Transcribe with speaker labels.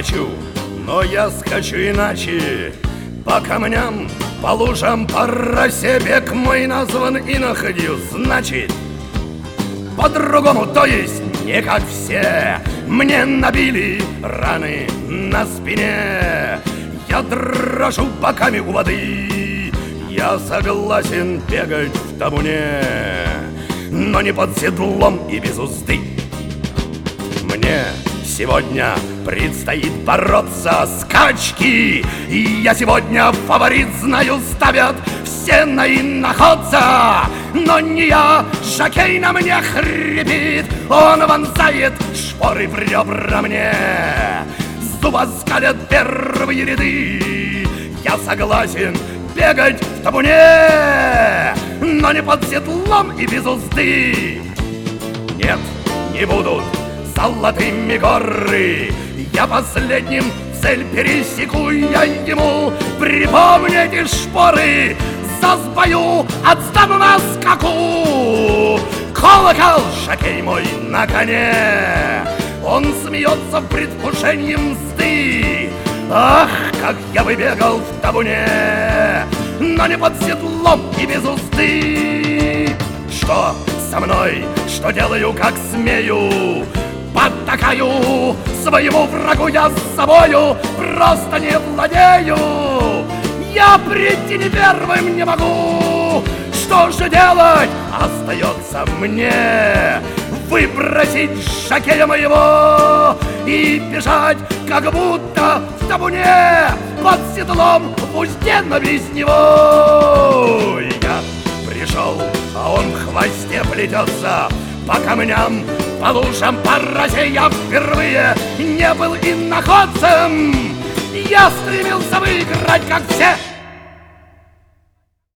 Speaker 1: хочу, но я скачу иначе. По камням, по лужам, по росе бег мой назван и находил. Значит, по-другому, то есть не как все. Мне набили раны на спине, я дрожу боками у воды. Я согласен бегать в табуне, но не под седлом и без узды. Мне сегодня предстоит бороться с скачки, и я сегодня фаворит, знаю, ставят все на иноходца. Но не я, жокей на мне хрипит, он вонзает шпоры в ребра мне. Зубы скалят первые ряды, я согласен бегать в табуне, но не под седлом и без узды. Нет, не будут золотыми горы, я последним цель пересеку, я ему припомните шпоры. За сбою отстану на скаку. Колокол, жокей мой на коне, он смеется в предвкушении мзды. Ах, как я бы бегал в табуне, но не под седлом и без узды. Что со мной, что делаю, как смею, потакаю своему врагу я с собою, просто не владею. Я прийти не первым не могу. Что же делать? Остается мне выбросить жокея моего и бежать, как будто в табуне, под седлом, в узде, но без него. Я пришел, а он в хвосте плетется. По камням, по лужам, по росе я впервые не был иноходцем. Я стремился выиграть, как все.